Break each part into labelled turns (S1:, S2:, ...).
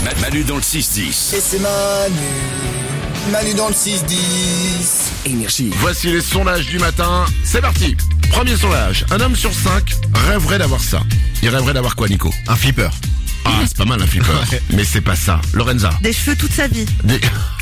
S1: Manu dans le 6-10.
S2: Et c'est Manu dans le 6-10.
S1: Énergie.
S3: Voici les sondages du matin, c'est parti. Premier sondage, un homme sur 5 rêverait d'avoir ça. Il rêverait d'avoir quoi, Nico?
S4: Un flipper.
S3: Ah, c'est pas mal un flipper,
S4: Ouais.
S3: mais c'est pas ça. Lorenza.
S5: Des cheveux toute sa vie.
S3: Des...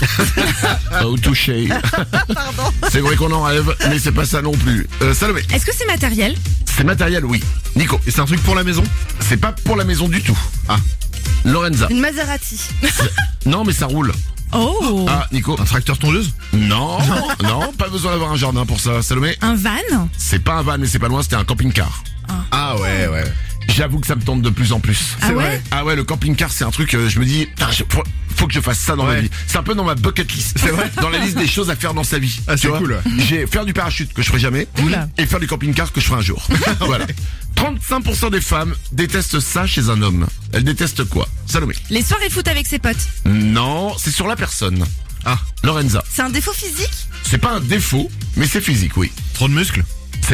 S3: Oh, touché.
S5: Pardon.
S3: C'est vrai qu'on en rêve, mais c'est pas ça non plus. Salomé.
S6: Est-ce que c'est matériel?
S3: C'est matériel, oui. Nico.
S4: Et c'est un truc pour la maison?
S3: C'est pas pour la maison du tout.
S4: Ah.
S3: Lorenza.
S5: Une Maserati.
S3: Non, mais ça roule.
S6: Oh,
S3: Ah, Nico.
S4: Un tracteur tondeuse?
S3: Non, non, pas besoin d'avoir un jardin pour ça. Salomé.
S6: un van?
S3: C'est pas un van, mais c'est pas loin, c'était un camping-car.
S4: Ah ouais.
S3: J'avoue que ça me tente de plus en plus.
S6: Ah
S4: C'est
S6: ouais
S4: vrai.
S3: Ah ouais, le camping-car, c'est un truc, je me dis, putain, faut que je fasse ça dans ma
S4: Ouais.
S3: vie. C'est un peu dans ma bucket list. C'est vrai. Dans la liste des choses à faire dans sa vie.
S4: Ah,
S3: Tu
S4: c'est
S3: vois.
S4: cool, ouais.
S3: J'ai faire du parachute que je ferai jamais.
S6: Oula.
S3: Et faire du camping-car que je ferai un jour. Voilà. 35% des femmes détestent ça chez un homme. Elles détestent quoi? Salomé.
S6: Les soirées foot avec ses potes?
S3: Non, c'est sur la personne.
S4: Ah.
S3: Lorenza.
S5: C'est un défaut physique?
S3: C'est pas un défaut, mais c'est physique, oui.
S4: Trop de muscles?
S3: C'est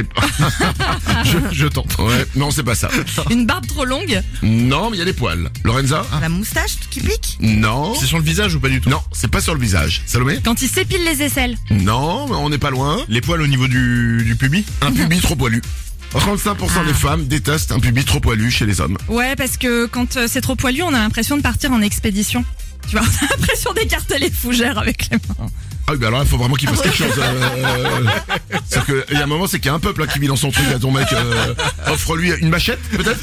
S4: Je tente.
S3: ouais, non, c'est pas ça.
S6: Une barbe trop longue?
S3: Non, mais il y a des poils. Lorenza?
S5: La moustache qui pique?
S3: Non.
S4: C'est sur le visage ou pas du tout?
S3: Non, c'est pas sur le visage. Salomé?
S6: Quand il s'épile les aisselles?
S3: Non, mais on n'est pas loin.
S4: Les poils au niveau du pubis?
S3: Un pubis trop poilu. 35% des femmes détestent un pubis trop poilu chez les hommes.
S6: Ouais, parce que quand c'est trop poilu, on a l'impression de partir en expédition. Tu vois, on a l'impression d'écarter les fougères avec les mains.
S3: Ah oui, bah alors il faut vraiment qu'il fasse quelque chose. C'est-à-dire qu'il y a un moment, c'est qu'il y a un peuple là, qui vit dans son truc, là, ton mec. Offre-lui une machette, peut-être.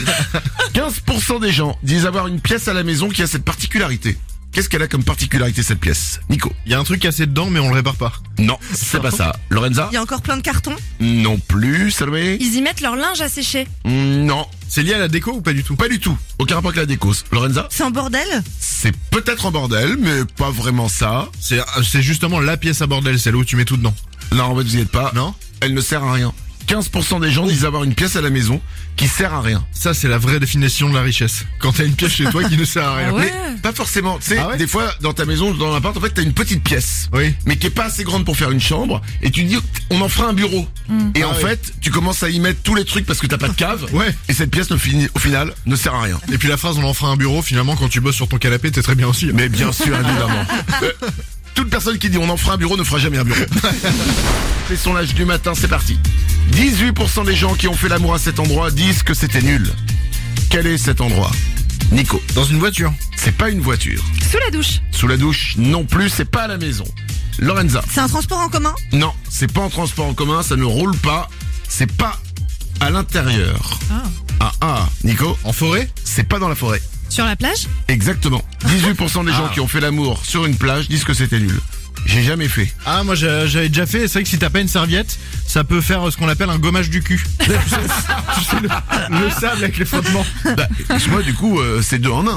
S3: 15% des gens disent avoir une pièce à la maison qui a cette particularité. Qu'est-ce qu'elle a comme particularité, cette pièce? Nico?
S4: Il y a un truc cassé dedans mais on le répare pas.
S3: Non, c'est pas ça. Lorenza?
S5: Il y a encore plein de cartons?
S3: Non plus. Salomé?
S6: Ils y mettent leur linge à sécher.
S3: Non,
S4: C'est lié à la déco ou pas du tout?
S3: pas du tout. Aucun rapport avec la déco. Lorenza?
S5: C'est en bordel?
S3: C'est peut-être en bordel, mais pas vraiment ça.
S4: C'est justement la pièce à bordel, celle où tu mets tout dedans.
S3: Non, en fait, vous y êtes pas.
S4: Non?
S3: Elle ne sert à rien. 15% des gens disent avoir une pièce à la maison qui sert à rien.
S4: Ça c'est la vraie définition de la richesse. Quand t'as une pièce chez toi qui ne sert à rien.
S6: Ah ouais.
S3: Mais pas forcément. Tu sais,
S4: Ah ouais
S3: des fois, dans ta maison, dans l'appart, en fait, t'as une petite pièce.
S4: Oui.
S3: Mais qui est pas assez grande pour faire une chambre. Et tu te dis, on en fera un bureau. Et en
S4: Ah oui.
S3: fait, tu commences à y mettre tous les trucs parce que t'as pas de cave.
S4: Ouais.
S3: Et cette pièce, au final, ne sert à rien.
S4: Et puis la phrase on en fera un bureau, finalement quand tu bosses sur ton canapé t'es très bien aussi.
S3: Mais bien sûr, évidemment. Toute personne qui dit on en fera un bureau ne fera jamais un bureau. Les sondages du matin, c'est parti. 18% des gens qui ont fait l'amour à cet endroit disent que c'était nul. Quel est cet endroit? Nico.
S4: Dans une voiture.
S3: C'est pas une voiture.
S6: Sous la douche?
S3: Sous la douche non plus, c'est pas à la maison. Lorenza.
S5: C'est un transport en commun?
S3: Non, c'est pas en transport en commun, ça ne roule pas. C'est pas à l'intérieur. Ah, Nico.
S4: En forêt?
S3: C'est pas dans la forêt.
S6: Sur la plage?
S3: Exactement. 18% des gens qui ont fait l'amour sur une plage disent que c'était nul. J'ai jamais fait.
S4: Ah moi j'avais déjà fait, c'est vrai que si t'as pas une serviette, ça peut faire ce qu'on appelle un gommage du cul. Tu sais, le sable avec les frottements.
S3: Bah, excuse-moi, du coup, c'est 2 en 1.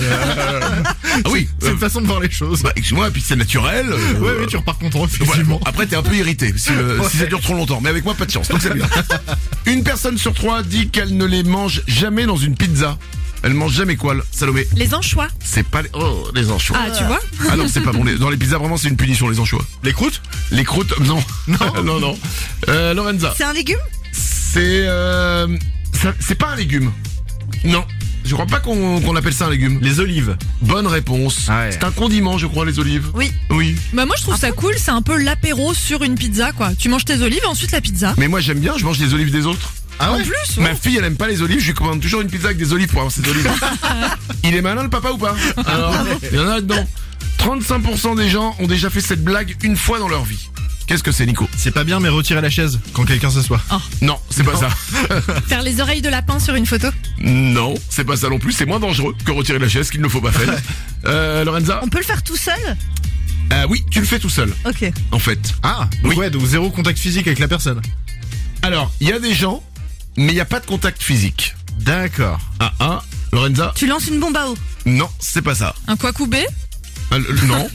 S3: Ah oui,
S4: C'est une façon de voir les choses.
S3: bah, excuse-moi, puis c'est naturel.
S4: Ouais, tu repars content,
S3: Voilà.
S4: effectivement.
S3: Après, t'es un peu irrité si ça dure trop longtemps. Mais avec moi, pas de chance. Donc c'est bien. Une personne sur 3 dit qu'elle ne les mange jamais dans une pizza. Elle mange jamais quoi, Salomé?
S6: Les anchois?
S3: C'est pas les anchois.
S6: Ah, tu vois?
S3: Ah non, c'est pas bon. Dans les pizzas, vraiment, c'est une punition, les anchois.
S4: Les croûtes?
S3: Les croûtes, non. Non. Lorenza.
S5: C'est un légume?
S3: C'est pas un légume. Non. Je crois pas qu'on appelle ça un légume.
S4: Les olives.
S3: Bonne réponse.
S4: Ah ouais.
S3: C'est un condiment, je crois, les olives.
S5: Oui.
S3: Oui.
S6: Bah moi je trouve ça cool, c'est un peu l'apéro sur une pizza quoi. Tu manges tes olives et ensuite la pizza.
S3: Mais moi, j'aime bien, je mange des olives des autres.
S4: Ah ouais?
S6: En plus, ouais.
S3: Ma fille, elle aime pas les olives, je lui commande toujours une pizza avec des olives pour avoir ses olives. Il est malin, le papa, ou pas? Alors, il y en a dedans. 35% des gens ont déjà fait cette blague une fois dans leur vie. Qu'est-ce que c'est, Nico?
S4: C'est pas bien mais retirer la chaise quand quelqu'un s'assoit.
S3: Non, c'est pas ça.
S6: Faire les oreilles de lapin sur une photo?
S3: Non, c'est pas ça non plus, c'est moins dangereux que retirer la chaise qu'il ne faut pas faire. Lorenza?
S5: On peut le faire tout seul?
S3: Oui, tu le fais tout seul,
S5: Ok.
S3: en fait.
S4: Ah donc
S3: Oui.
S4: ouais, donc zéro contact physique avec la personne.
S3: Alors, il y a des gens, mais il n'y a pas de contact physique.
S4: D'accord.
S3: Lorenza?
S5: Tu lances une bombe à eau?
S3: Non, c'est pas ça.
S6: Un quoi coubé?
S3: Non.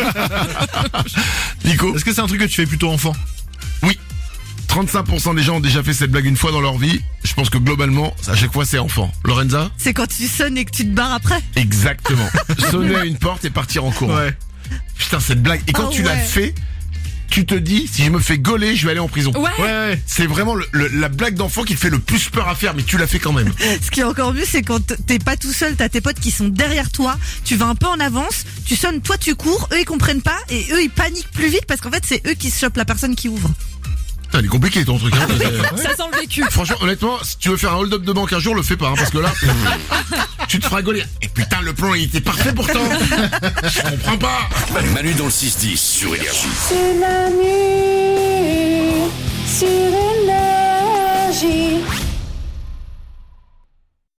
S3: Nico?
S4: Est-ce que c'est un truc que tu fais plutôt enfant?
S3: Oui. 35% des gens ont déjà fait cette blague une fois dans leur vie. Je pense que globalement, à chaque fois, c'est enfant. Lorenza?
S5: C'est quand tu sonnes et que tu te barres après?
S3: Exactement. Sonner à une porte et partir en courant.
S4: Ouais.
S3: Putain, cette blague. Et quand
S5: Ah
S3: tu l'as
S5: ouais.
S3: fait, tu te dis, si je me fais gauler, je vais aller en prison.
S6: Ouais.
S3: C'est vraiment la blague d'enfant qui te fait le plus peur à faire, mais tu l'as fait quand même.
S5: Ce qui est encore mieux, c'est quand t'es pas tout seul, t'as tes potes qui sont derrière toi, tu vas un peu en avance, tu sonnes, toi tu cours, eux ils comprennent pas et eux ils paniquent plus vite parce qu'en fait c'est eux qui se chopent la personne qui ouvre.
S3: Putain, il est compliqué ton truc. Hein.
S6: Ça sent le vécu.
S3: Franchement, honnêtement, si tu veux faire un hold-up de banque un jour, le fais pas, hein, parce que là, tu te feras gauler. Et putain, le plan, il était parfait pourtant. Je comprends pas.
S1: Manu dans le 6-10 sur Énergie.
S7: C'est la